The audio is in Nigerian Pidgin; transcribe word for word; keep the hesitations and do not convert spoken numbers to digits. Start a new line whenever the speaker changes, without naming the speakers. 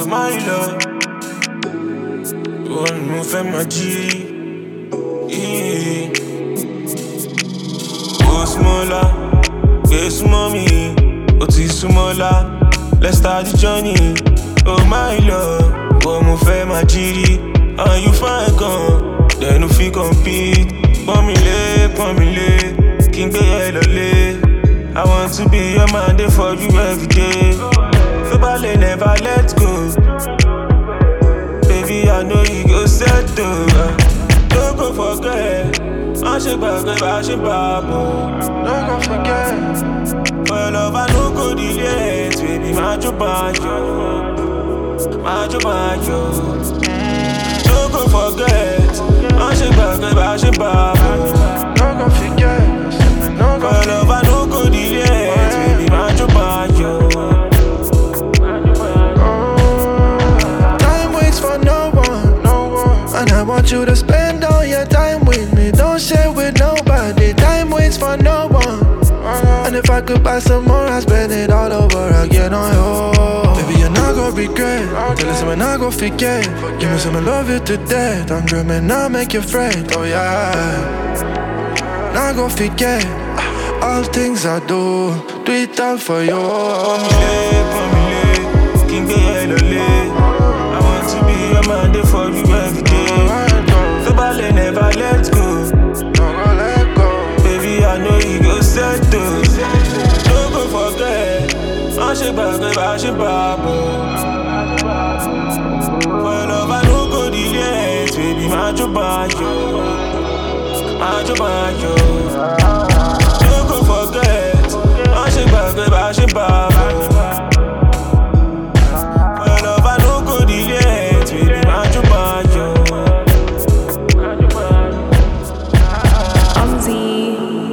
oh my love. Ìwọ ni mo fẹ́ máa jí. Ó súnmọ́lá, gbé súnmọ́ mi, ó ti súnmọ́lá. Let's start the journey, oh my love. Ìwọ mo fẹ́ máa jí. And you fine gan, then you fit compete. Pọ́n mi lé, pọ́n mi lé, kí n gbé ẹ lọlé. I want to be your man, there for you every day. Nobody never let go. Baby, I know you go settle. Don't go forget. I should back up, I should back up. Don't go forget. Well, love, I no go delay. Baby, my job, my job. My job, my job. Don't go forget. I should back up, I should back up. Don't go forget. Well, love, I no go delay. Baby, my job, my job.
Time waits for no one, no one. And I want you to spend all your time with me. Don't share with nobody. Time waits for no one. And if I could buy some more, I'd spend it all over again on you. Baby, you're not gonna regret. Tell us I'm not gonna forget. Give me some, I love you to death. I'm dreaming, I'll make you fret. Oh yeah. Not gonna forget all things I do. Do it all for you.
I want to be your man, there for you every day. Nobody never let go. Baby, I know you go settle. Don't go forget. I should back up, I should back up. Well, love, I no go delay. Baby, my job, my job. My job, my job. Don't go forget. I should back up, I should back up.
Umzi.